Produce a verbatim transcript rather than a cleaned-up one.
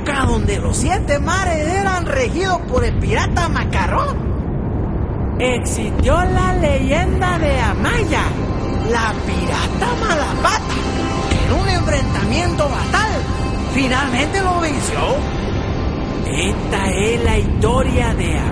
época donde los siete mares eran regidos por el pirata Macarrón, existió la leyenda de Amaya, la pirata Malapata, que en un enfrentamiento fatal finalmente lo venció. Esta es la historia de Amaya.